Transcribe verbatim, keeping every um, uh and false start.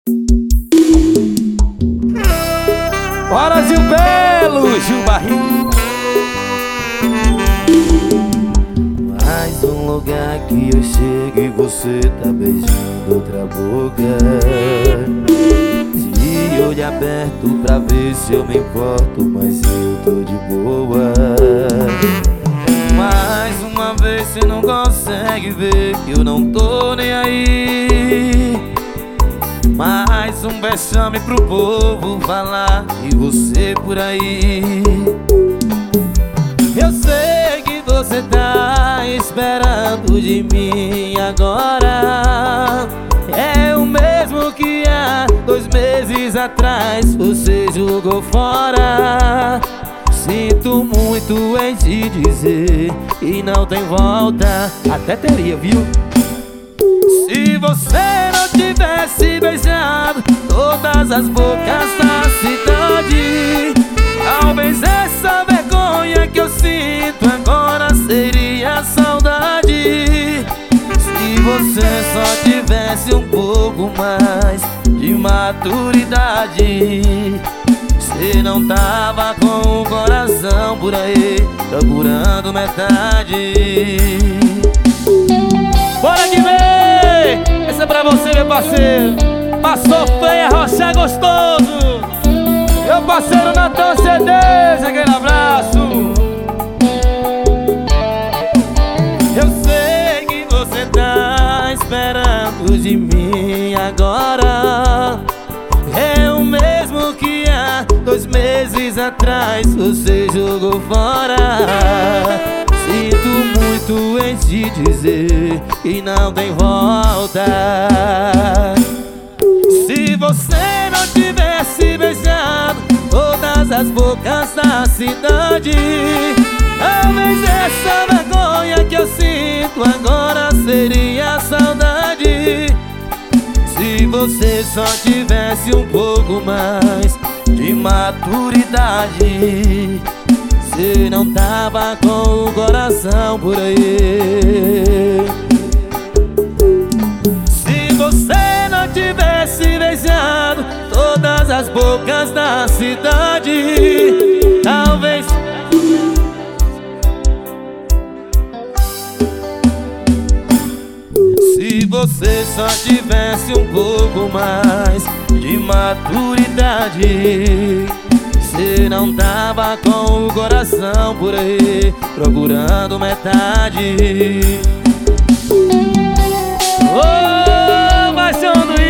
Bora, Gil Belo, Gil Barriga. Mais um lugar que eu chego e você tá beijando outra boca. De olho aberto pra ver se eu me importo, mas eu tô de boa. Mais uma vez você não consegue ver que eu não tô nem aí. Mais um vexame pro povo falar e você por aí. Eu sei que você tá esperando de mim agora. É o mesmo que há dois meses atrás você jogou fora. Sinto muito em te dizer e não tem volta. Até teria, viu? Se você não tivesse beijado todas as bocas da cidade, talvez essa vergonha que eu sinto agora seria saudade. Se você só tivesse um pouco mais de maturidade, você não tava com o coração por aí procurando metade. Bora que vem! Essa é pra você, meu parceiro. Passou feia, rocha gostoso. Meu parceiro Natan C Ds, aquele abraço. Eu sei que você tá esperando de mim agora. É o mesmo que há dois meses atrás você jogou fora. Sinto muito em te dizer e não tem volta. Se você não tivesse beijado todas as bocas da cidade, talvez essa vergonha que eu sinto agora seria saudade. Se você só tivesse um pouco mais de maturidade, você não tava com o coração por aí. Se você não tivesse beijado todas as bocas da cidade, talvez se você só tivesse um pouco mais de maturidade, você não tava com o coração por aí procurando metade. Ô, paixão do